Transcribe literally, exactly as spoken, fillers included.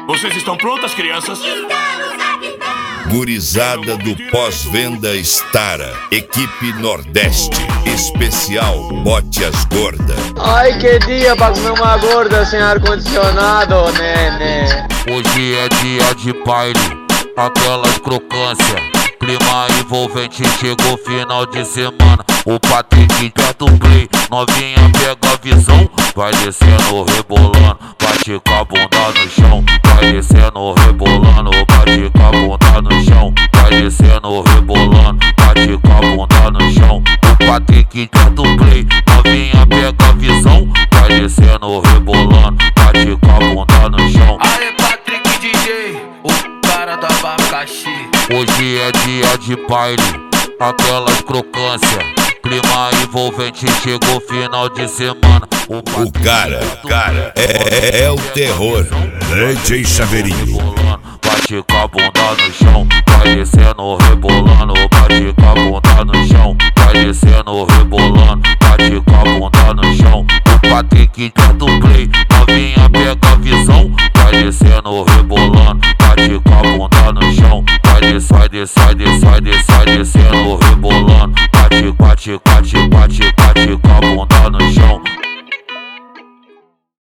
Vocês estão prontas, crianças? Estamos, capitão! Gurizada do Pós-Venda Stara, equipe Nordeste, especial Bote as Gorda. Ai, que dia pra comer uma gorda sem ar-condicionado, nenê. Hoje é dia de baile, aquelas crocâncias, clima envolvente, chegou final de semana. O Patrick aperta o play, novinha pega a visão, vai descendo, rebolando, bate com a bunda no chão. Vai descendo, rebolando, bate com a bunda no chão. Vai descendo, rebolando, bate com a bunda no chão. O Patrick aperta o play, novinha pega a visão, vai descendo, rebolando, bate com a bunda no chão. Aê, Patrick D J, o cara do abacaxi. Hoje é dia de baile, aquelas crocâncias, clima envolvente, chegou final de semana. O, o cara, cara, é, é, é o terror. D J Chaveirinho. Bate com a bunda no chão, vai descendo, rebolando, bate com a bunda no chão. Vai descendo, rebolando, bate com a bunda no chão. O Patrick aperta o play, novinha pega a visão, vai descendo, rebolando, bate com a bunda no chão. Vai descer, vai descer, vai descer, vai descer, vai descendo, rebolando, bate, bate, bate, bate, bate com a bunda no chão.